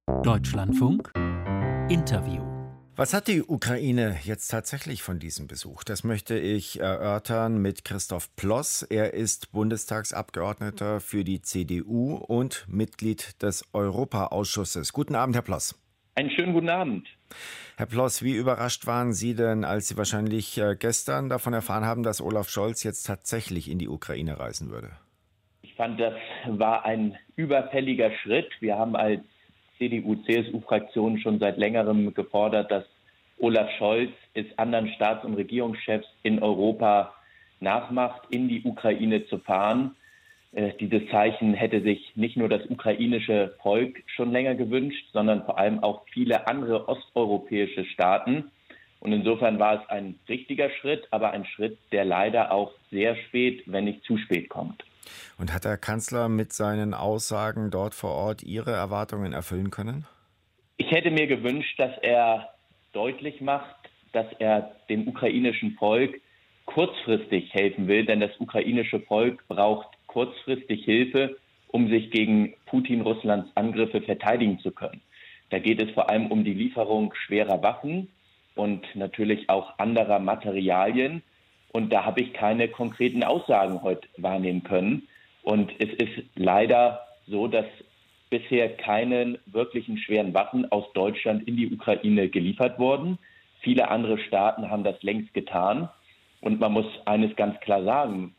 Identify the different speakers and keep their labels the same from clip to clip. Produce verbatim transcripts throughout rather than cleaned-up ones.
Speaker 1: Deutschlandfunk Interview.
Speaker 2: Was hat die Ukraine jetzt tatsächlich von diesem Besuch? Das möchte ich erörtern mit Christoph Ploss. Er ist Bundestagsabgeordneter für die C D U und Mitglied des Europaausschusses. Guten Abend, Herr Ploss.
Speaker 3: Einen schönen guten Abend.
Speaker 2: Herr Ploss, wie überrascht waren Sie denn, als Sie wahrscheinlich gestern davon erfahren haben, dass Olaf Scholz jetzt tatsächlich in die Ukraine reisen würde?
Speaker 3: Ich fand, das war ein überfälliger Schritt. Wir haben als C D U-C S U-Fraktion schon seit längerem gefordert, dass Olaf Scholz es anderen Staats- und Regierungschefs in Europa nachmacht, in die Ukraine zu fahren. Äh, dieses Zeichen hätte sich nicht nur das ukrainische Volk schon länger gewünscht, sondern vor allem auch viele andere osteuropäische Staaten. Und insofern war es ein richtiger Schritt, aber ein Schritt, der leider auch sehr spät, wenn nicht zu spät kommt.
Speaker 2: Und hat der Kanzler mit seinen Aussagen dort vor Ort Ihre Erwartungen erfüllen können?
Speaker 3: Ich hätte mir gewünscht, dass er deutlich macht, dass er dem ukrainischen Volk kurzfristig helfen will, denn das ukrainische Volk braucht kurzfristig Hilfe, um sich gegen Putin-Russlands Angriffe verteidigen zu können. Da geht es vor allem um die Lieferung schwerer Waffen und natürlich auch anderer Materialien. Und da habe ich keine konkreten Aussagen heute wahrnehmen können. Und es ist leider so, dass bisher keine wirklichen schweren Waffen aus Deutschland in die Ukraine geliefert wurden. Viele andere Staaten haben das längst getan. Und man muss eines ganz klar sagen,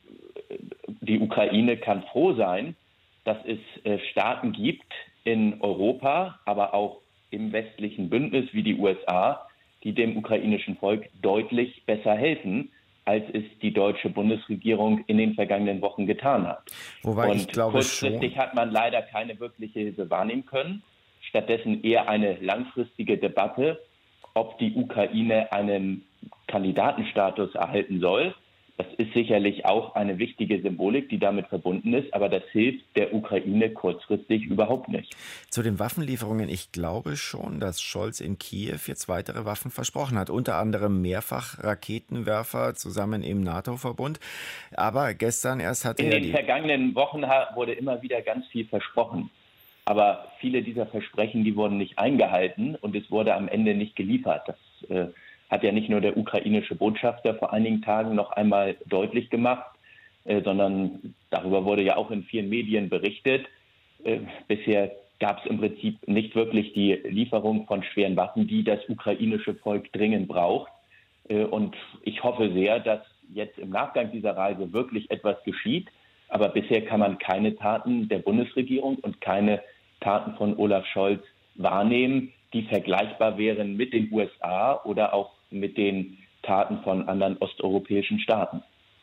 Speaker 3: die Ukraine kann froh sein, dass es Staaten gibt in Europa, aber auch im westlichen Bündnis wie die U S A, die dem ukrainischen Volk deutlich besser helfen, als es die deutsche Bundesregierung in den vergangenen Wochen getan hat.
Speaker 2: Wobei
Speaker 3: Und
Speaker 2: ich glaube
Speaker 3: kurzfristig
Speaker 2: schon,
Speaker 3: hat man leider keine wirkliche Hilfe wahrnehmen können. Stattdessen eher eine langfristige Debatte, ob die Ukraine einen Kandidatenstatus erhalten soll. Das ist sicherlich auch eine wichtige Symbolik, die damit verbunden ist, aber das hilft der Ukraine kurzfristig überhaupt nicht.
Speaker 2: Zu den Waffenlieferungen, ich glaube schon, dass Scholz in Kiew jetzt weitere Waffen versprochen hat, unter anderem mehrfach Raketenwerfer zusammen im NATO-Verbund. Aber gestern erst hatte
Speaker 3: In
Speaker 2: er
Speaker 3: den
Speaker 2: die...
Speaker 3: vergangenen Wochen wurde immer wieder ganz viel versprochen. Aber viele dieser Versprechen, die wurden nicht eingehalten und es wurde am Ende nicht geliefert. Das äh, hat ja nicht nur der ukrainische Botschafter vor einigen Tagen noch einmal deutlich gemacht, äh, sondern darüber wurde ja auch in vielen Medien berichtet. Äh, bisher gab es im Prinzip nicht wirklich die Lieferung von schweren Waffen, die das ukrainische Volk dringend braucht. Äh, und ich hoffe sehr, dass jetzt im Nachgang dieser Reise wirklich etwas geschieht. Aber bisher kann man keine Taten der Bundesregierung und keine Taten von Olaf Scholz wahrnehmen, die vergleichbar wären mit den U S A oder auch mit den Taten von anderen osteuropäischen Staaten.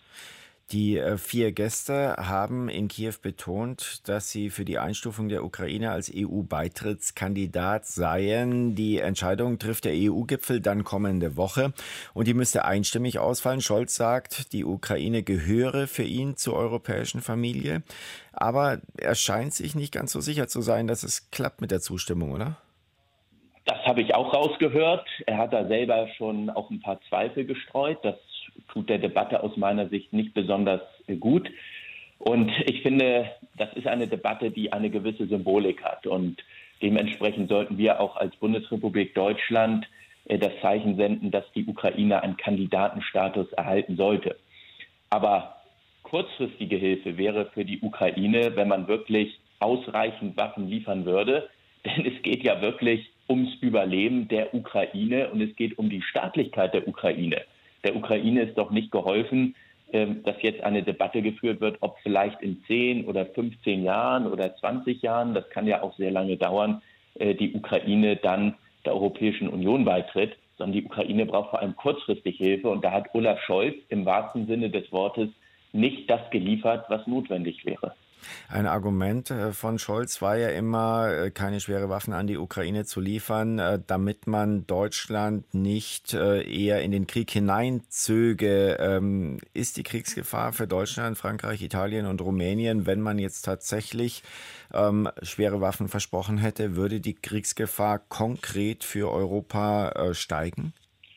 Speaker 2: Die äh, vier Gäste haben in Kiew betont, dass sie für die Einstufung der Ukraine als E U-Beitrittskandidat seien. Die Entscheidung trifft der E U-Gipfel dann kommende Woche und die müsste einstimmig ausfallen. Scholz sagt, die Ukraine gehöre für ihn zur europäischen Familie. Aber er scheint sich nicht ganz so sicher zu sein, dass es klappt mit der Zustimmung, oder?
Speaker 3: Das habe ich auch rausgehört. Er hat da selber schon auch ein paar Zweifel gestreut. Das tut der Debatte aus meiner Sicht nicht besonders gut. Und ich finde, das ist eine Debatte, die eine gewisse Symbolik hat. Und dementsprechend sollten wir auch als Bundesrepublik Deutschland das Zeichen senden, dass die Ukraine einen Kandidatenstatus erhalten sollte. Aber kurzfristige Hilfe wäre für die Ukraine, wenn man wirklich ausreichend Waffen liefern würde. Denn es geht ja wirklich ums Überleben der Ukraine und es geht um die Staatlichkeit der Ukraine. Der Ukraine ist doch nicht geholfen, dass jetzt eine Debatte geführt wird, ob vielleicht in zehn oder fünfzehn Jahren oder zwanzig Jahren, das kann ja auch sehr lange dauern, die Ukraine dann der Europäischen Union beitritt, sondern die Ukraine braucht vor allem kurzfristig Hilfe. Und da hat Olaf Scholz im wahrsten Sinne des Wortes nicht das geliefert, was notwendig wäre.
Speaker 2: Ein Argument von Scholz war ja immer, keine schweren Waffen an die Ukraine zu liefern, damit man Deutschland nicht eher in den Krieg hineinzöge. Ist die Kriegsgefahr für Deutschland, Frankreich, Italien und Rumänien, wenn man jetzt tatsächlich ähm, schwere Waffen versprochen hätte, würde die Kriegsgefahr konkret für Europa äh, steigen?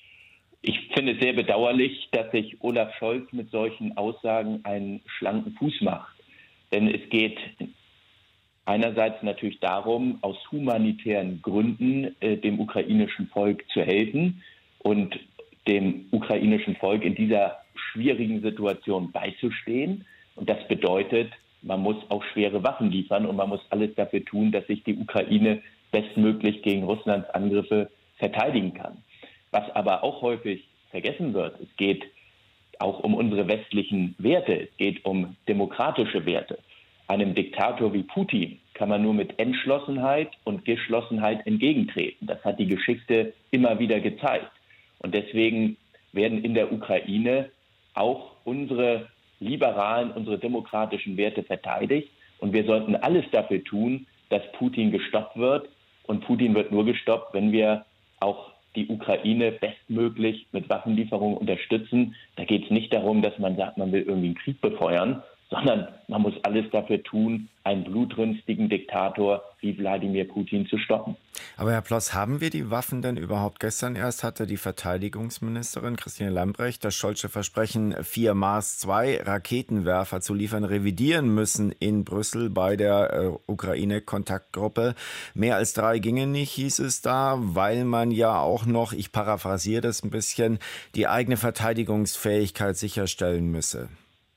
Speaker 3: Ich finde es sehr bedauerlich, dass sich Olaf Scholz mit solchen Aussagen einen schlanken Fuß macht. Denn es geht Einerseits natürlich darum, aus humanitären Gründen äh, dem ukrainischen Volk zu helfen und dem ukrainischen Volk in dieser schwierigen Situation beizustehen. Und das bedeutet, man muss auch schwere Waffen liefern und man muss alles dafür tun, dass sich die Ukraine bestmöglich gegen Russlands Angriffe verteidigen kann. Was aber auch häufig vergessen wird, es geht auch um unsere westlichen Werte, es geht um demokratische Werte. Einem Diktator wie Putin kann man nur mit Entschlossenheit und Geschlossenheit entgegentreten. Das hat die Geschichte immer wieder gezeigt. Und deswegen werden in der Ukraine auch unsere liberalen, unsere demokratischen Werte verteidigt. Und wir sollten alles dafür tun, dass Putin gestoppt wird. Und Putin wird nur gestoppt, wenn wir auch die Ukraine bestmöglich mit Waffenlieferungen unterstützen. Da geht es nicht darum, dass man sagt, man will irgendwie einen Krieg befeuern, sondern man muss alles dafür tun, einen blutrünstigen Diktator wie Wladimir Putin zu stoppen.
Speaker 2: Aber Herr Ploss, haben wir die Waffen denn überhaupt? Gestern erst hatte die Verteidigungsministerin Christine Lambrecht das Scholzsche Versprechen, vier Mars zwei Raketenwerfer zu liefern, revidieren müssen in Brüssel bei der äh, Ukraine-Kontaktgruppe. Mehr als drei ginge nicht, hieß es da, weil man ja auch noch, ich paraphrasiere das ein bisschen, die eigene Verteidigungsfähigkeit sicherstellen müsse.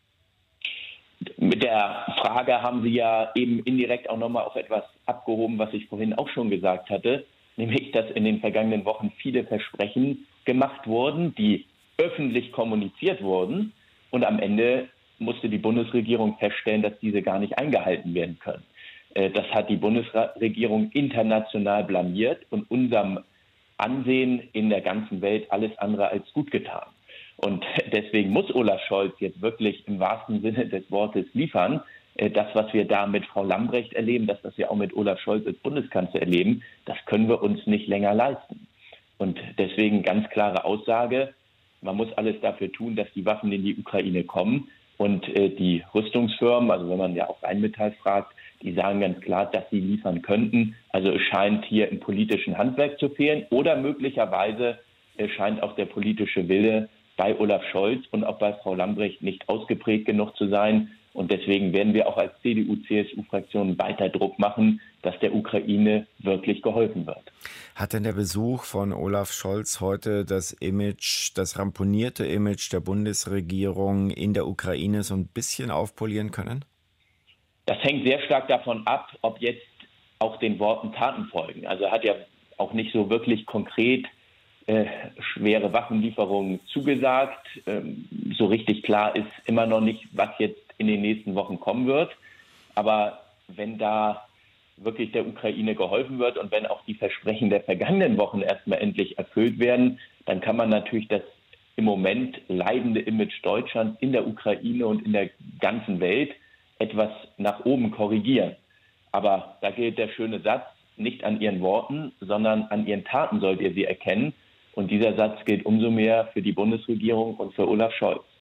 Speaker 3: Mit der Frage haben Sie ja eben indirekt auch nochmal auf etwas abgehoben, was ich vorhin auch schon gesagt hatte, nämlich, dass in den vergangenen Wochen viele Versprechen gemacht wurden, die öffentlich kommuniziert wurden, und am Ende musste die Bundesregierung feststellen, dass diese gar nicht eingehalten werden können. Das hat die Bundesregierung international blamiert und unserem Ansehen in der ganzen Welt alles andere als gut getan. Und deswegen muss Olaf Scholz jetzt wirklich im wahrsten Sinne des Wortes liefern. Das, was wir da mit Frau Lambrecht erleben, das, was wir auch mit Olaf Scholz als Bundeskanzler erleben, das können wir uns nicht länger leisten. Und deswegen ganz klare Aussage, man muss alles dafür tun, dass die Waffen in die Ukraine kommen. Und die Rüstungsfirmen, also wenn man ja auch Rheinmetall fragt, die sagen ganz klar, dass sie liefern könnten. Also es scheint hier im politischen Handwerk zu fehlen oder möglicherweise scheint auch der politische Wille bei Olaf Scholz und auch bei Frau Lambrecht nicht ausgeprägt genug zu sein. Und deswegen werden wir auch als C D U-C S U-Fraktion weiter Druck machen, dass der Ukraine wirklich geholfen wird.
Speaker 2: Hat denn der Besuch von Olaf Scholz heute das Image, das ramponierte Image der Bundesregierung in der Ukraine so ein bisschen aufpolieren können?
Speaker 3: Das hängt sehr stark davon ab, ob jetzt auch den Worten Taten folgen. Also er hat ja auch nicht so wirklich konkret Äh, schwere Waffenlieferungen zugesagt. Ähm, so richtig klar ist immer noch nicht, was jetzt in den nächsten Wochen kommen wird. Aber wenn da wirklich der Ukraine geholfen wird und wenn auch die Versprechen der vergangenen Wochen erstmal endlich erfüllt werden, dann kann man natürlich das im Moment leidende Image Deutschlands in der Ukraine und in der ganzen Welt etwas nach oben korrigieren. Aber da gilt der schöne Satz, nicht an ihren Worten, sondern an ihren Taten sollt ihr sie erkennen. Und dieser Satz gilt umso mehr für die Bundesregierung und für Olaf Scholz.